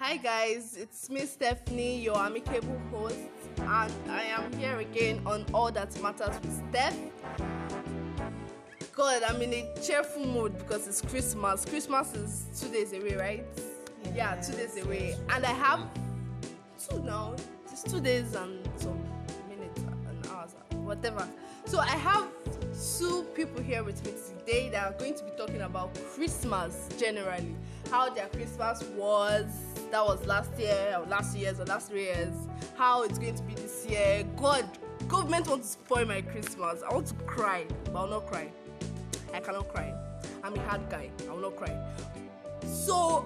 Hi guys, it's me Stephanie, your amicable host, and I am here again on All That Matters with Steph. God, I'm in a cheerful mood because it's Christmas. Christmas is 2 days away, right? Yeah, 2 days away. And I have two now. It's 2 days and some minutes and hours, whatever. So I have two people here with me today that are going to be talking about Christmas generally. How their Christmas was, that was last year, or last 2 years, or last 3 years. How it's going to be this year. God, government wants to spoil my Christmas. I want to cry, but I'll not cry. I cannot cry. I'm a hard guy. I will not cry. So,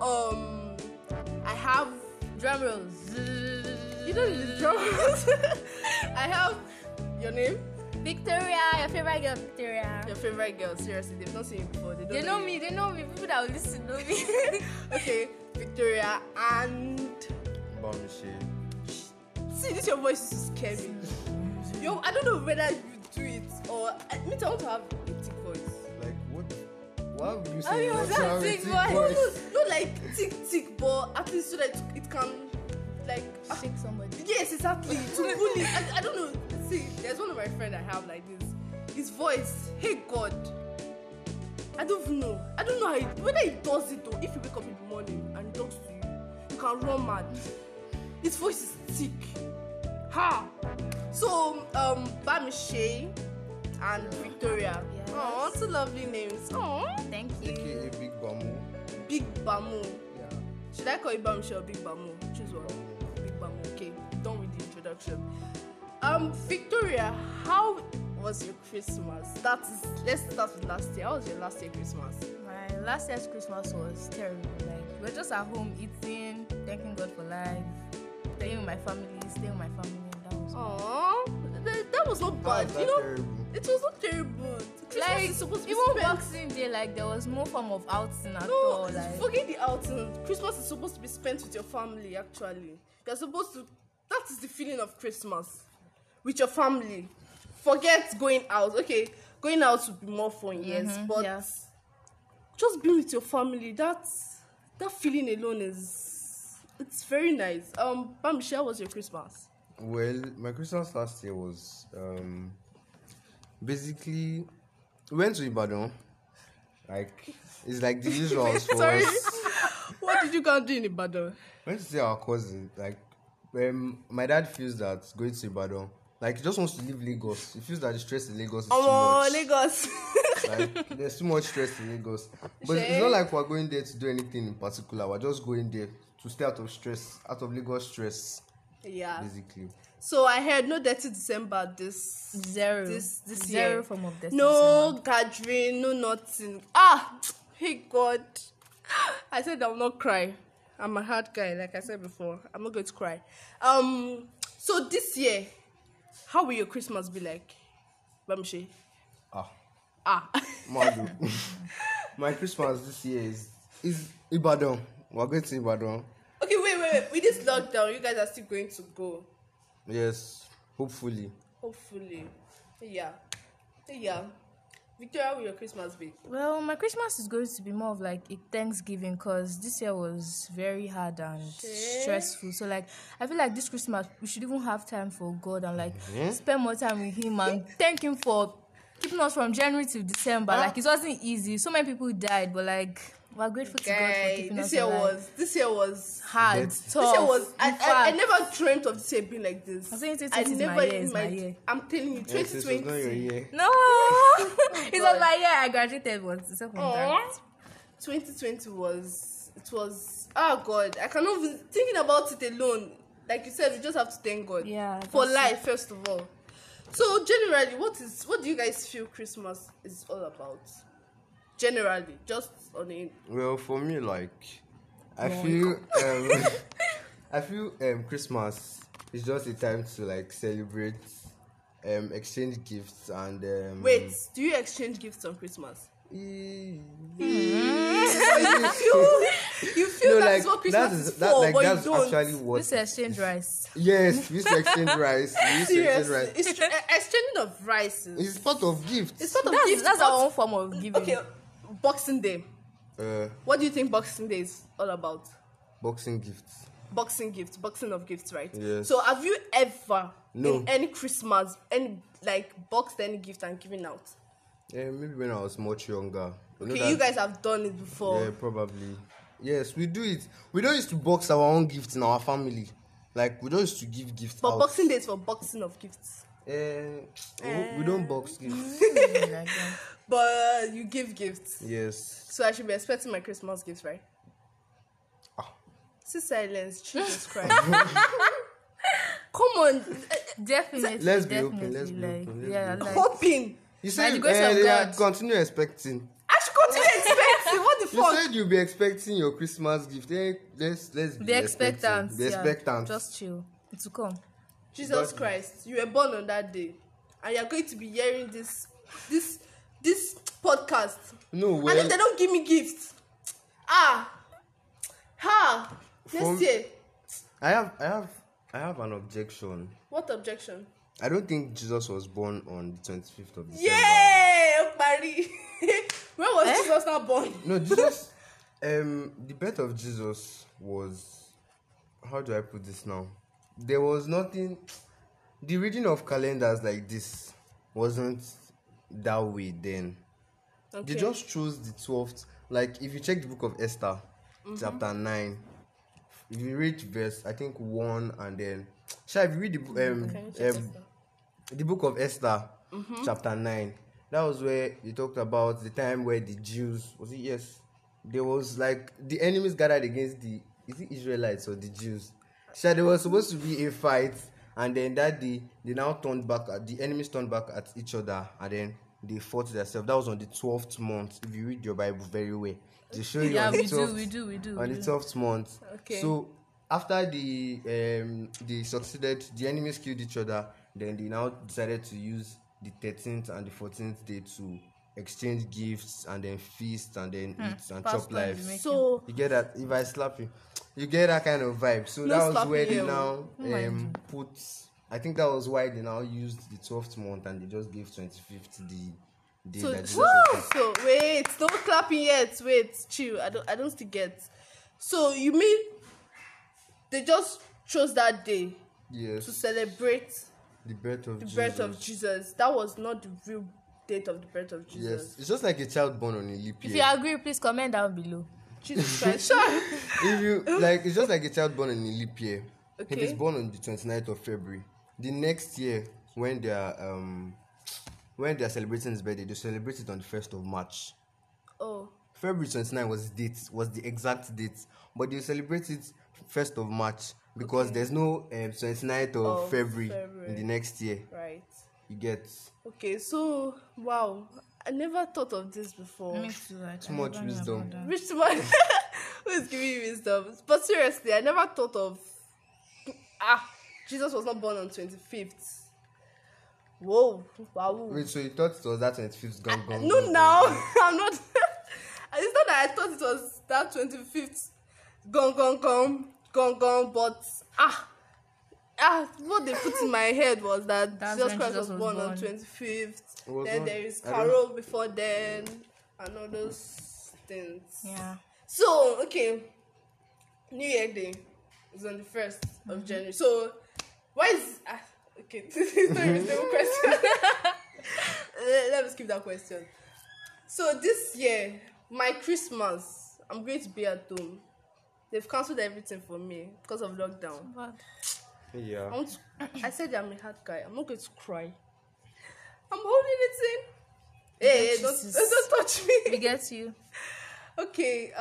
I have drum rolls. You don't need the drum rolls. I have your name? Victoria, your favorite girl, Victoria. Your favorite girl, seriously, they've not seen you before. They know me. People that will listen know me. Okay, Victoria and Bamishe. see, this your voice is scary. Yo, I don't know whether you do it or I want to have a thick voice. Like what? Why would you Oh, say you you want want to that have a thick thick voice? voice? Not like thick, but at least so that it can like Shake somebody. yes, exactly. To bully. I don't know. See, there's one of my friends I have like this. His voice, hey God. I don't know how whether he does it or if you wake up in the morning and he talks to you, you can run mad. His voice is thick. Ha! So, Bamishe and Victoria. Yes. Oh, two lovely names. Oh, Thank you. AKA Big Bamu. Big Bamu. Yeah. Should I call you Bamishe or Big Bamu? Choose one. Big Bamu. Okay, done with the introduction. Victoria, how was your Christmas? Let's start with last year. How was your last year Christmas? My last year's Christmas was terrible. Like, we were just at home eating, thanking God for life, staying with my family. That was Aww, that was not How bad. is that You know, terrible? it was not terrible. Christmas like, is supposed to be even spent. Boxing Day, like, there was no form of outing at No, all. Like, forget the outing. Christmas is supposed to be spent with your family, actually. You're supposed to, that is the feeling of Christmas. With your family. Forget going out. Okay, going out would be more fun, yes. But yes. just being with your family, that feeling alone it's very nice. Bamishe, how was your Christmas? Well, my Christmas last year was basically we went to Ibadan. Like it's like the usual for Sorry. us. What did you go and do in Ibadan? Went to see our cousin. Like my dad feels that going to Ibadan, like he just wants to leave Lagos. He feels that the stress in Lagos is too Oh, much. Lagos. Like there's too much stress in Lagos. But Shay. it's not like we're going there to do anything in particular. We're just going there to stay out of stress, out of Lagos stress, Yeah. basically. So I heard no dirty December this Zero. this Zero year. form of dirty No gathering, no nothing. Hey God. I said I will not cry. I'm a hard guy, like I said before. I'm not going to cry. So this year, how will your Christmas be like? Bamishe? Madu. My Christmas this year is Ibadan. We're going to Ibadan. Okay, wait. With this lockdown, you guys are still going to go. Yes, hopefully. Hopefully. Yeah. Victoria, how will your Christmas be? Well, my Christmas is going to be more of like a Thanksgiving because this year was very hard and stressful. So, like, I feel like this Christmas we should even have time for God and like spend more time with Him and thank Him for keeping us from January to December. Like, it wasn't easy. So many people died, but like, we're grateful to God for keeping us alive. This year was Hard, This tough. This year was. In I fact, never dreamt of this year being like this. I'm saying 2020 is my year, in it's my year. I'm telling you, Yes, this was not your 2020. year. No, it was my year. I graduated, but except from that. 2020 was. It was. Oh God, I cannot even thinking about it alone. Like you said, we just have to thank God. Yeah, For that's life, first of all. So generally, what do you guys feel Christmas is all about? Generally, just on a Well, for me, like, I feel Christmas is just a time to like celebrate, exchange gifts and wait. Do you exchange gifts on Christmas? You You feel that's what Christmas is for, but that's you don't. actually what. This is exchange rice. Yes, we used to exchange rice. We used to exchange Seriously, rice. it's exchanging of rices. It's part of gifts. It's part of That's, gifts. that's but- our own form of giving. Okay, Boxing Day. What do you think Boxing Day is all about? Boxing gifts. Boxing of gifts, right? Yes. So have you ever No. in any Christmas boxed any gift and given out? Yeah, maybe when I was much younger. Okay, you guys have done it before. Yeah, probably. Yes, we do it. We don't used to box our own gifts in our family. Like, we don't used to give gifts But out. Boxing Day is for boxing of gifts. We don't box gifts. Like that. But you give gifts. Yes. So I should be expecting my Christmas gifts, right? Ah. See silence, Jesus Christ. Come on. Definitely. Let's be definitely, open, let's be like, open, let's yeah, be like, Hoping. You By said the grace of yeah, God. continue expecting. I should continue expecting. What the You fuck? said you'll be expecting your Christmas gift. Let's be the expectant. The expectant. Just chill. It will come. Jesus Christ, you were born on that day, and you're going to be hearing this podcast. No, And well, if they don't give me gifts, next From- year. I have an objection. What objection? I don't think Jesus was born on the 25th of December. Yeah, Paris. When was Jesus not born? No, Jesus. The birth of Jesus was. How do I put this now? There was nothing. The reading of calendars like this wasn't that way then. Okay. They just chose the 12th. Like, if you check the book of Esther, chapter 9, if you read verse, I think 1, and then. Shall if you read the book of Esther, chapter 9, that was where they talked about the time where the Jews, was it? Yes. There was like the enemies gathered against the, is it Israelites or the Jews? So there was supposed to be a fight, and then that day they now turned back, the enemies turned back at each other, and then they fought themselves. That was on the 12th month. If you read your Bible very well, they show you Yeah, on the we 12th, do. on the 12th month. Okay. So after they succeeded, the enemies killed each other. Then they now decided to use the 13th and the 14th day to exchange gifts and then feast and then eat and Pass chop on life. the making. So You get that? If I slap you, you get that kind of vibe. So No that was slapping where they you. now Mind put. I think that was why they now used the 12th month and they just gave 25th the day so, that Jesus woo! was born. So wait, no clapping yet. Wait, chill. I don't still get. So you mean they just chose that day Yes. to celebrate The birth of the Jesus. birth of Jesus? That was not the real date of the birth of Yes. Jesus. It's just like a child born on a leap If year. you agree, please comment down below. Jesus Christ. Sure. If you like, it's just like a child born in a leap year. If Okay. it's born on the 29th of February, the next year when they are celebrating his birthday, they celebrate it on the 1st of March. Oh. February 29 was the exact date, but they celebrate it 1st of March because there's no 29th of February in the next year. Right. You get Okay, so wow, I never thought of this before. Me too. Like, too much wisdom. Which one? Who is giving you wisdom? But seriously, I never thought of Jesus was not born on 25th. Whoa, wow. Wait, so you thought it was that 25th gone? No, now I'm not. It's not that I thought it was that 25th. Gone. But what they put in my head was that That's Jesus when Christ Jesus was was born on born. 25th. It was Then not- there is I don't- Carol before then, and all those things. Yeah. So okay, New Year Day is on the 1st of January. So why is okay? This is not a reasonable question. Let me skip that question. So this year, my Christmas, I'm going to be at home. They've cancelled everything for me because of lockdown. But Yeah. I said I'm a hard guy. I'm not going to cry. I'm holding it in. Hey, Jesus. don't touch me. we get you. Okay,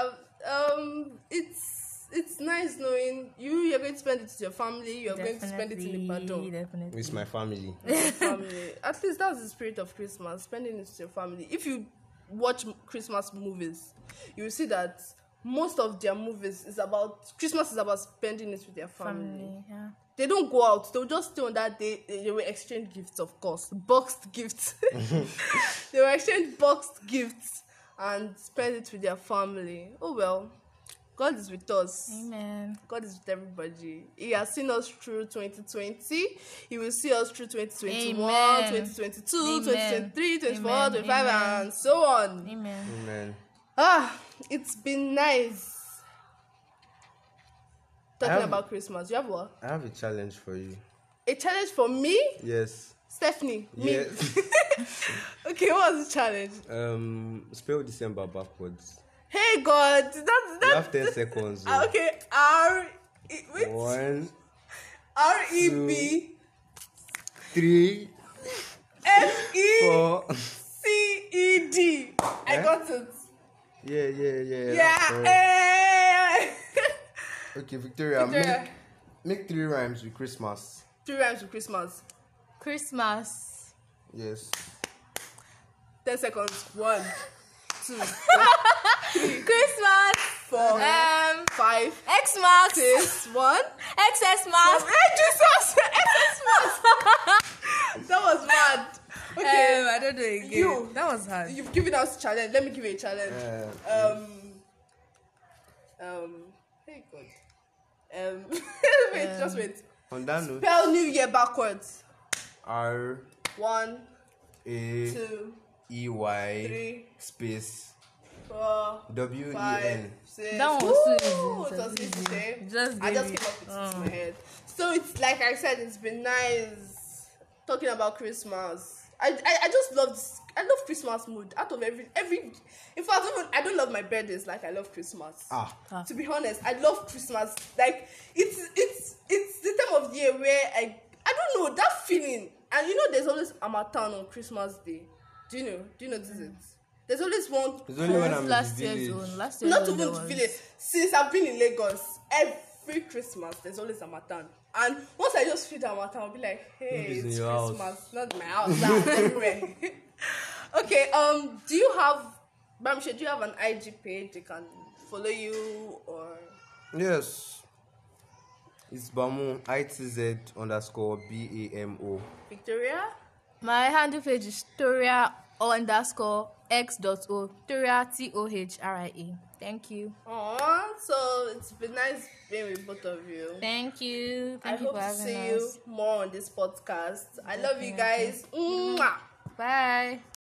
it's nice knowing you're going to spend it with your family. You're going to spend it in Ibadan. Definitely. With my family. Family. At least that's the spirit of Christmas, spending it with your family. If you watch Christmas movies, you will see that most of their movies is about Christmas is about spending it with their family. Family. Yeah. They don't go out. They'll just stay on that day. They will exchange gifts, of course, boxed gifts. They will exchange boxed gifts and spend it with their family. Oh well, God is with us. Amen. God is with everybody. He has seen us through 2020. He will see us through 2021, Amen. 2022, Amen. 2023, 24, Amen. 25, Amen. and so on. Amen. Amen. It's been nice. talking about Christmas. You have what? I have a challenge for you. A challenge for me? Yes. Stephanie. Me. Yes. Okay, what was the challenge? Spell December backwards. Hey God, that's You have 10 seconds. Okay, wait. 1, REB 3, FECED. 4. I got it. Yeah. Yeah. Hey. Okay, Victoria. Victoria. Make 3 rhymes with Christmas. 3 rhymes with Christmas. Christmas. Yes. 10 seconds. 1, 2, Christmas. 4, 5, Xmas. 6, 1. XS mask. Jesus! That was mad. Okay. I don't know again. You. That was hard. You've given us a challenge. Let me give you a challenge. Hey God. Wait, just wait. On that note, Spell New Year backwards. 1 2 EY 3 space 4 WEN. 5 6. That one was so easy. It was easy today. Just I gave just it. came up with it in my head. So it's like I said, it's been nice talking about Christmas. I just love this. I love Christmas mood. Out of every in fact, even I don't love my birthdays like I love Christmas. To be honest, I love Christmas. Like it's the time of the year where I don't know that feeling. And you know, there's always Amatan on Christmas Day. Do you know this is? There's always one. It's only when I'm in the Last year's village. own. Last year's Not own even was- village. Since I've been in Lagos, every Christmas there's always Amatan. And once I just feel that Amatan, I'll be like, hey, Maybe it's it's in your Christmas, house. not my house. That's everywhere. Okay. Do you have, Bamshe? Do you have an IG page they can follow you or? Yes. It's Bamo ITZ_BAMO. Victoria? My handle page is Toria_X.O. Toria TOHRIA. Thank you. So it's been nice being with both of you. Thank you. I Thank you hope for to having see us. you more on this podcast. I love you guys. Mwah. Bye.